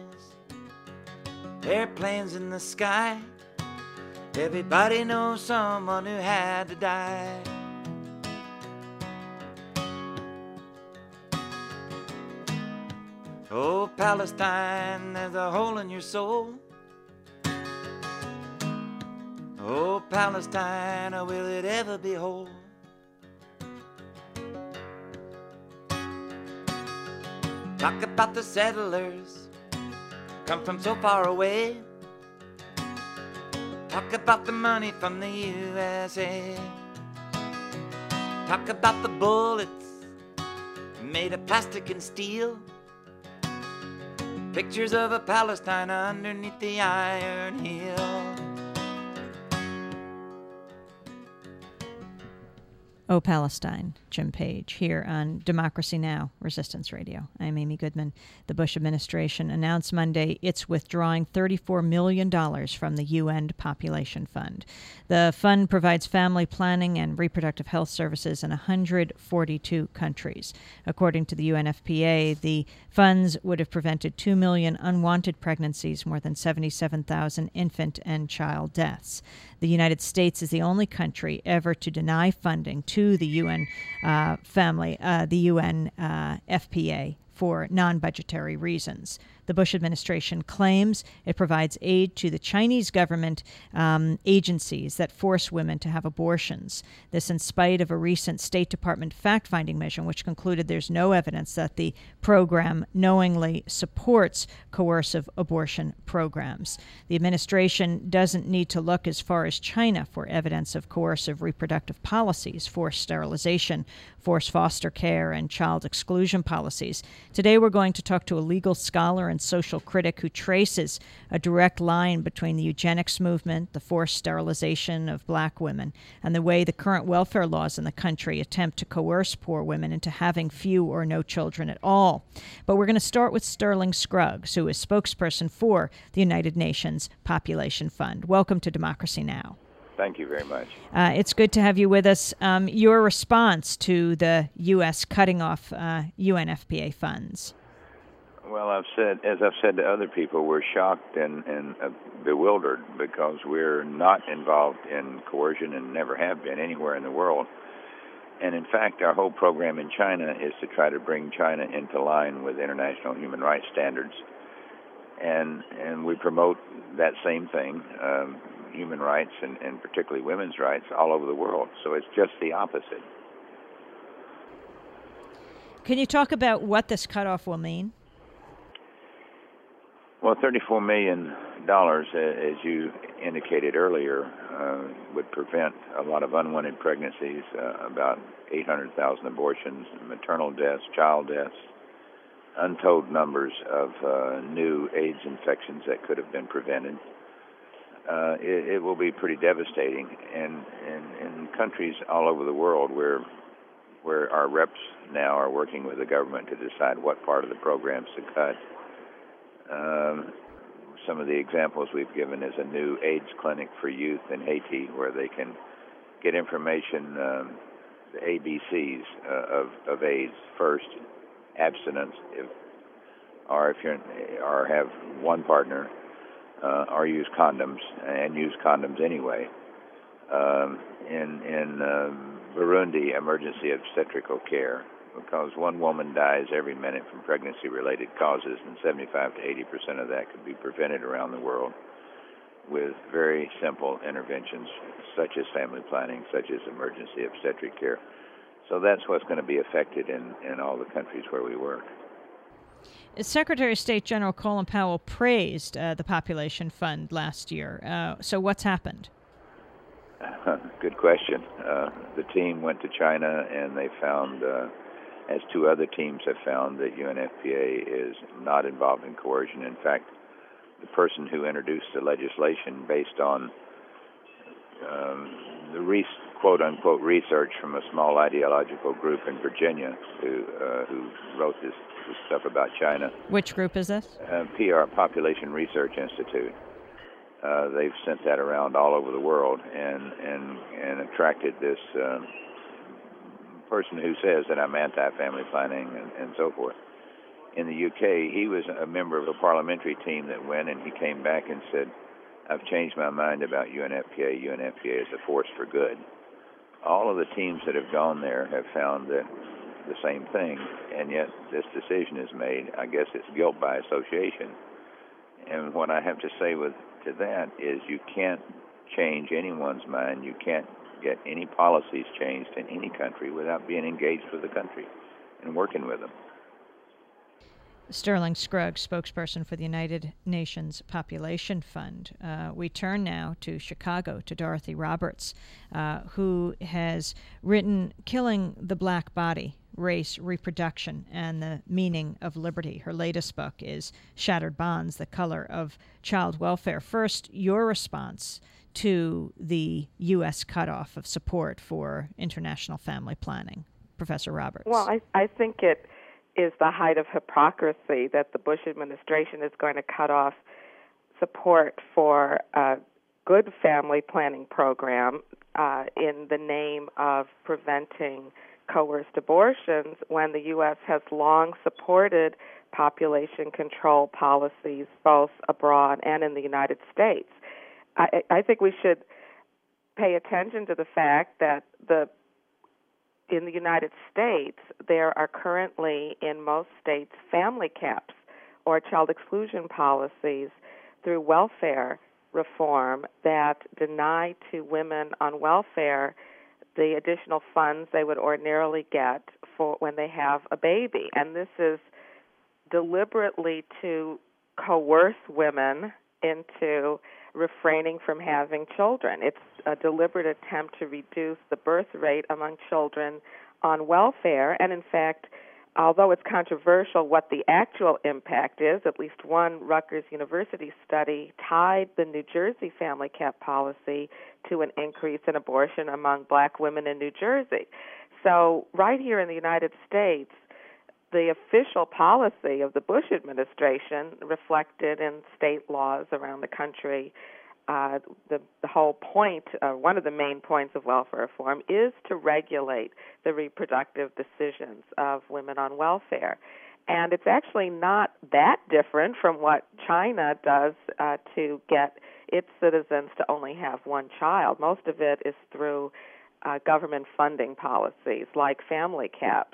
airplanes in the sky, everybody knows someone who had to die. Oh, Palestine, there's a hole in your soul. Oh, Palestine, will it ever be whole? Talk about the settlers come from so far away. Talk about the money from the U S A. Talk about the bullets made of plastic and steel. Pictures of a Palestine underneath the Iron Heel. Oh, Palestine, Jim Page, here on Democracy Now! Resistance Radio. I'm Amy Goodman. The Bush administration announced Monday it's withdrawing thirty-four million dollars from the U N Population Fund. The fund provides family planning and reproductive health services in one hundred forty-two countries. According to the U N F P A, the funds would have prevented two million unwanted pregnancies, more than seventy-seven thousand infant and child deaths. The United States is the only country ever to deny funding to the U N uh, family, uh, the U N uh, F P A for non-budgetary reasons. The Bush administration claims it provides aid to the Chinese government um, agencies that force women to have abortions. This in spite of a recent State Department fact-finding mission which concluded there's no evidence that the program knowingly supports coercive abortion programs. The administration doesn't need to look as far as China for evidence of coercive reproductive policies, forced sterilization, forced foster care, and child exclusion policies. Today we're going to talk to a legal scholar and social critic who traces a direct line between the eugenics movement, the forced sterilization of black women, and the way the current welfare laws in the country attempt to coerce poor women into having few or no children at all. But we're going to start with Sterling Scruggs, who is spokesperson for the United Nations Population Fund. Welcome to Democracy Now! Thank you very much. Uh, it's good to have you with us. Um, your response to the U S cutting off uh, U N F P A funds? Well, I've said, as I've said to other people, we're shocked and, and uh, bewildered because we're not involved in coercion and never have been anywhere in the world. And in fact, our whole program in China is to try to bring China into line with international human rights standards. And and we promote that same thing, um, human rights and, and particularly women's rights all over the world. So it's just the opposite. Can you talk about what this cutoff will mean? Well, thirty-four million dollars, as you indicated earlier, uh, would prevent a lot of unwanted pregnancies, uh, about eight hundred thousand abortions, maternal deaths, child deaths, untold numbers of uh, new AIDS infections that could have been prevented. Uh, it, it will be pretty devastating. And in countries all over the world where where our reps now are working with the government to decide what part of the programs to cut, Um, some of the examples we've given is a new AIDS clinic for youth in Haiti where they can get information, um, the A B Cs uh, of, of AIDS. First, abstinence, if, or if you're, or have one partner, uh, or use condoms, and use condoms anyway. Um, in in um, Burundi, emergency obstetrical care, because one woman dies every minute from pregnancy-related causes, and seventy-five to eighty percent of that could be prevented around the world with very simple interventions, such as family planning, such as emergency obstetric care. So that's what's going to be affected in, in all the countries where we work. Secretary of State General Colin Powell praised uh, the Population Fund last year. Uh, so what's happened? Good question. Uh, the team went to China, and they found, uh, as two other teams have found, that U N F P A is not involved in coercion. In fact, the person who introduced the legislation based on um, the re- quote-unquote research from a small ideological group in Virginia who uh, who wrote this, this stuff about China. Which group is this? Uh, P R, Population Research Institute. Uh, they've sent that around all over the world and and, and attracted this uh, person who says that I'm anti-family planning and, and so forth. In the U K, he was a member of a parliamentary team that went, and he came back and said, I've changed my mind about U N F P A. U N F P A is a force for good. All of the teams that have gone there have found that the same thing, and yet this decision is made. I guess it's guilt by association. And what I have to say with to that is you can't change anyone's mind. You can't get any policies changed in any country without being engaged with the country and working with them. Sterling Scruggs, spokesperson for the United Nations Population Fund. Uh, we turn now to Chicago, to Dorothy Roberts, uh, who has written Killing the Black Body, Race, Reproduction, and the Meaning of Liberty. Her latest book is Shattered Bonds, The Color of Child Welfare. First, your response to the U S cutoff of support for international family planning. Professor Roberts. Well, I, I think it is the height of hypocrisy that the Bush administration is going to cut off support for a good family planning program uh, in the name of preventing coerced abortions when the U S has long supported population control policies both abroad and in the United States. I, I think we should pay attention to the fact that the in the United States, there are currently in most states family caps or child exclusion policies through welfare reform that deny to women on welfare the additional funds they would ordinarily get for when they have a baby. And this is deliberately to coerce women into refraining from having children. It's a deliberate attempt to reduce the birth rate among children on welfare. And in fact, although it's controversial what the actual impact is, at least one Rutgers University study tied the New Jersey family cap policy to an increase in abortion among black women in New Jersey. So right here in the United States, the official policy of the Bush administration reflected in state laws around the country. Uh, the, the whole point, uh, one of the main points of welfare reform is to regulate the reproductive decisions of women on welfare. And it's actually not that different from what China does uh, to get its citizens to only have one child. Most of it is through uh, government funding policies like family caps.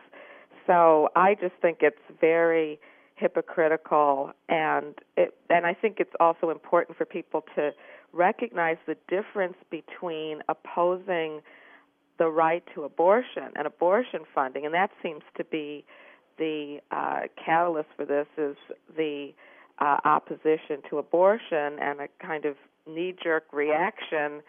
So I just think it's very hypocritical, and it, and I think it's also important for people to recognize the difference between opposing the right to abortion and abortion funding, and that seems to be the uh, catalyst for this is the uh, opposition to abortion and a kind of knee-jerk reaction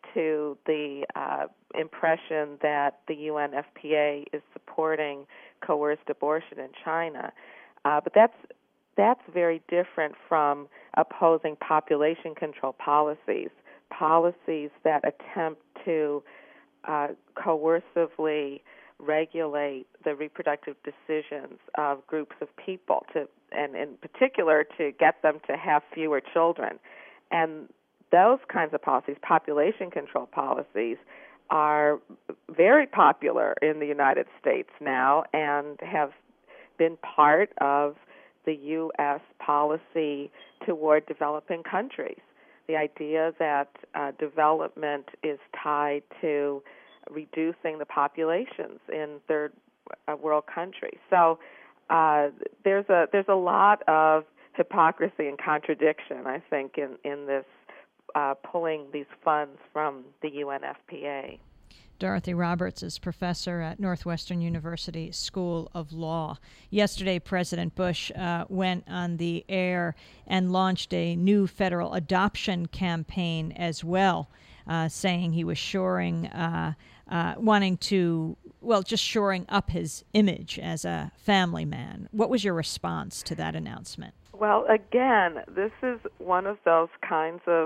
to the uh, impression that the U N F P A is supporting coerced abortion in China. Uh, but that's that's very different from opposing population control policies, policies that attempt to uh, coercively regulate the reproductive decisions of groups of people, to, and in particular to get them to have fewer children. And those kinds of policies, population control policies, are very popular in the United States now and have been part of the U S policy toward developing countries. The idea that uh, development is tied to reducing the populations in third uh, world countries. So uh, there's a there's a lot of hypocrisy and contradiction, I think, in in this uh, pulling these funds from the U N F P A. Dorothy Roberts is professor at Northwestern University School of Law. Yesterday, President Bush uh, went on the air and launched a new federal adoption campaign as well, uh, saying he was shoring, uh, uh, wanting to, well, just shoring up his image as a family man. What was your response to that announcement? Well, again, this is one of those kinds of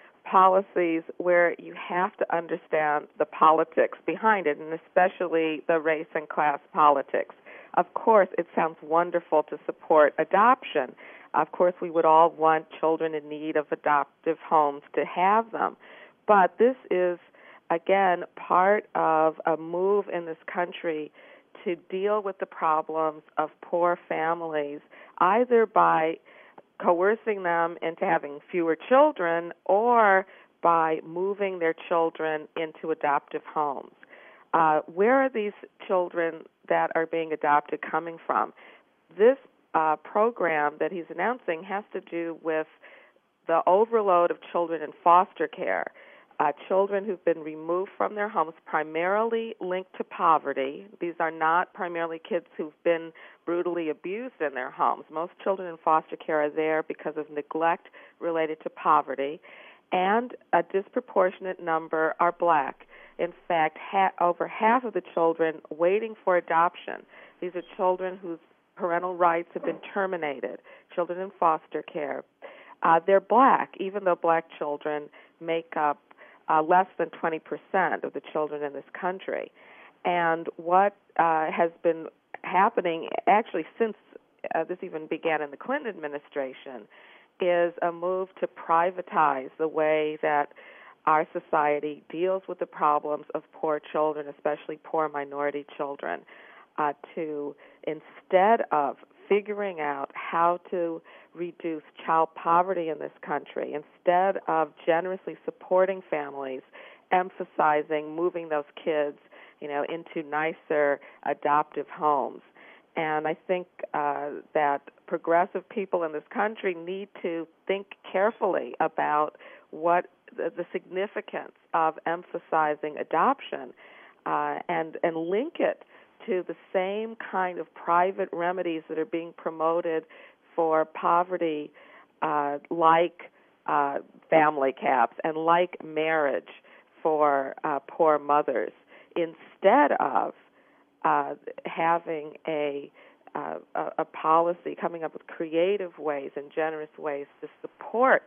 policies where you have to understand the politics behind it, and especially the race and class politics. Of course, it sounds wonderful to support adoption. Of course, we would all want children in need of adoptive homes to have them. But this is, again, part of a move in this country to deal with the problems of poor families, either by coercing them into having fewer children or by moving their children into adoptive homes. Uh, where are these children that are being adopted coming from? This uh, program that he's announcing has to do with the overload of children in foster care. Uh, children who've been removed from their homes, primarily linked to poverty. These are not primarily kids who've been brutally abused in their homes. Most children in foster care are there because of neglect related to poverty, and a disproportionate number are black. In fact, ha- over half of the children waiting for adoption, these are children whose parental rights have been terminated, children in foster care. Uh, they're black, even though black children make up Uh, less than twenty percent of the children in this country. And what uh, has been happening, actually since uh, this even began in the Clinton administration, is a move to privatize the way that our society deals with the problems of poor children, especially poor minority children, uh, to instead of figuring out how to reduce child poverty in this country, instead of generously supporting families, emphasizing moving those kids, you know, into nicer adoptive homes. And I think uh, that progressive people in this country need to think carefully about what the, the significance of emphasizing adoption uh, and and link it to the same kind of private remedies that are being promoted for poverty, uh, like uh, family caps and like marriage for uh, poor mothers, instead of uh, having a, uh, a policy, coming up with creative ways and generous ways to support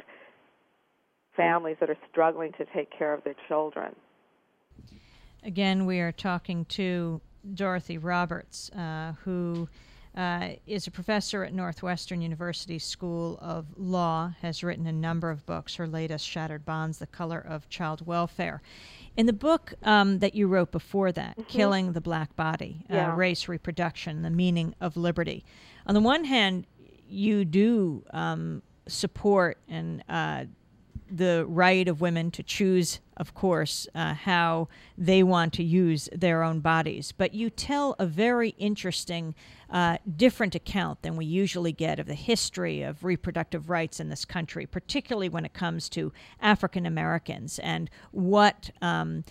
families that are struggling to take care of their children. Again, we are talking to Dorothy Roberts, uh, who uh, is a professor at Northwestern University School of Law, has written a number of books. Her latest, Shattered Bonds, The Color of Child Welfare. In the book um, that you wrote before that, mm-hmm. Killing the Black Body, yeah. uh, Race, Reproduction, the Meaning of Liberty. On the one hand, you do um, support and uh, the right of women to choose, of course, uh, how they want to use their own bodies. But you tell a very interesting, uh, different account than we usually get of the history of reproductive rights in this country, particularly when it comes to African Americans and what um,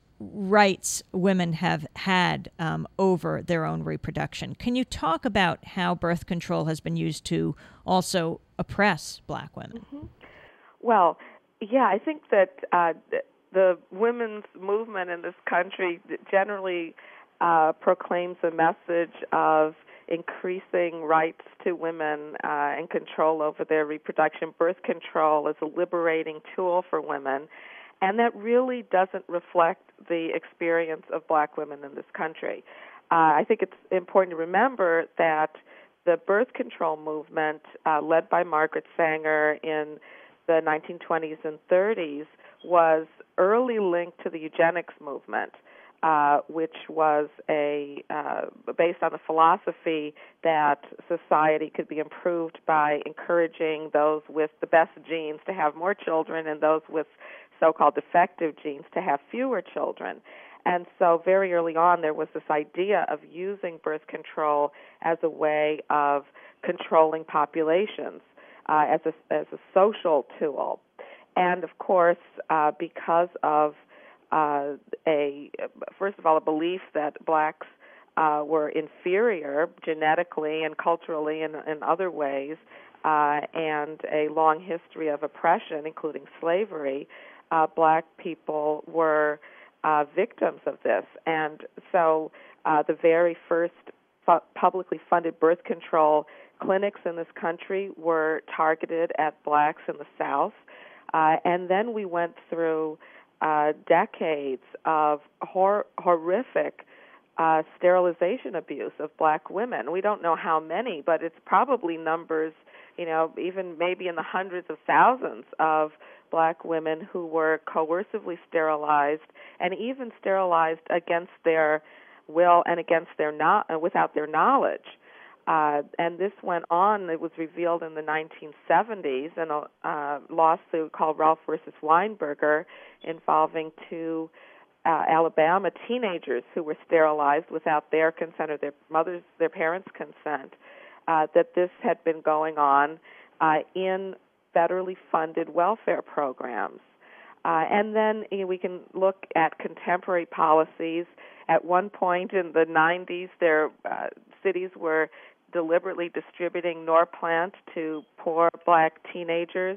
rights women have had um, over their own reproduction. Can you talk about how birth control has been used to also oppress black women? Mm-hmm. Well, yeah, I think that uh, the women's movement in this country generally uh, proclaims a message of increasing rights to women uh, and control over their reproduction. Birth control is a liberating tool for women, and that really doesn't reflect the experience of black women in this country. Uh, I think it's important to remember that the birth control movement, uh, led by Margaret Sanger in the nineteen twenties and thirties, was early linked to the eugenics movement, uh, which was a uh, based on the philosophy that society could be improved by encouraging those with the best genes to have more children and those with so-called defective genes to have fewer children. And so very early on there was this idea of using birth control as a way of controlling populations. Uh, as a as a social tool, and of course, uh, because of uh, a first of all a belief that blacks uh, were inferior genetically and culturally and in other ways, uh, and a long history of oppression, including slavery, uh, black people were uh, victims of this, and so uh, the very first fu- publicly funded birth control clinics in this country were targeted at blacks in the South, uh, and then we went through uh, decades of hor- horrific uh, sterilization abuse of black women. We don't know how many, but it's probably numbers, you know, even maybe in the hundreds of thousands of black women who were coercively sterilized and even sterilized against their will and against their no- without their knowledge. Uh, and this went on. It was revealed in the nineteen seventies in a uh, lawsuit called Ralph versus Weinberger involving two uh, Alabama teenagers who were sterilized without their consent or their mother's, their parents' consent, uh, that this had been going on uh, in federally funded welfare programs. Uh, and then you know, we can look at contemporary policies. At one point in the nineties, their uh, cities were deliberately distributing Norplant to poor black teenagers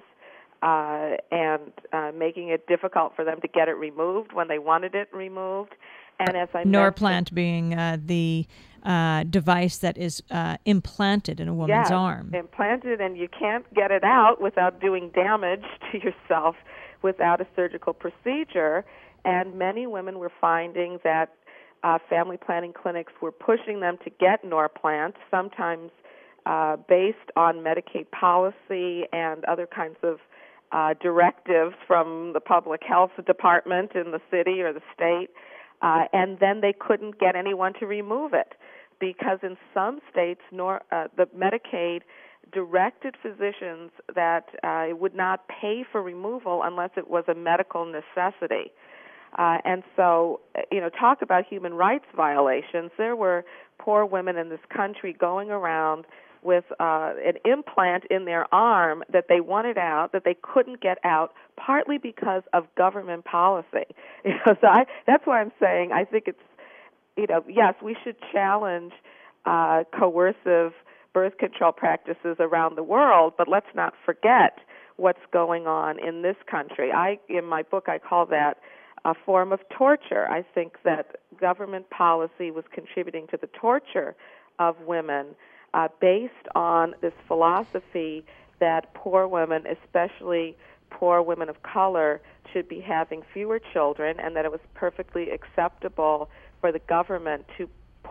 uh, and uh, making it difficult for them to get it removed when they wanted it removed. And as I Norplant being uh, the uh, device that is uh, implanted in a woman's yes, arm. implanted, and you can't get it out without doing damage to yourself without a surgical procedure. And many women were finding that Uh, family planning clinics were pushing them to get Norplant, sometimes uh, based on Medicaid policy and other kinds of uh, directives from the public health department in the city or the state, uh, and then they couldn't get anyone to remove it because in some states, nor, uh, the Medicaid directed physicians that uh, it would not pay for removal unless it was a medical necessity. Uh, and so, you know, talk about human rights violations. There were poor women in this country going around with uh, an implant in their arm that they wanted out, that they couldn't get out, partly because of government policy. You know, so I, that's why I'm saying I think it's, you know, yes, we should challenge uh, coercive birth control practices around the world, but let's not forget what's going on in this country. I, in my book, I call that a form of torture. I think that government policy was contributing to the torture of women uh, based on this philosophy that poor women, especially poor women of color, should be having fewer children and that it was perfectly acceptable for the government to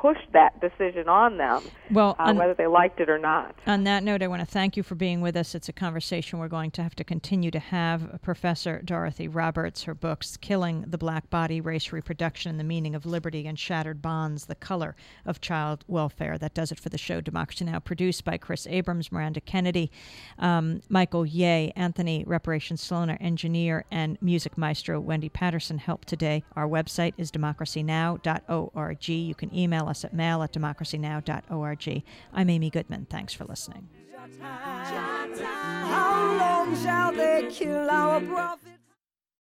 pushed that decision on them, well, uh, on, whether they liked it or not. On that note, I want to thank you for being with us. It's a conversation we're going to have to continue to have. Professor Dorothy Roberts, her books, Killing the Black Body, Race Reproduction and the Meaning of Liberty and Shattered Bonds, The Color of Child Welfare. That does it for the show Democracy Now!, produced by Chris Abrams, Miranda Kennedy, um, Michael Ye, Anthony Reparations Sloan, our engineer, and music maestro Wendy Patterson helped today. Our website is democracy now dot org. You can email us at mail at democracy now dot org. I'm Amy Goodman. Thanks for listening. How long shall they kill our prophet?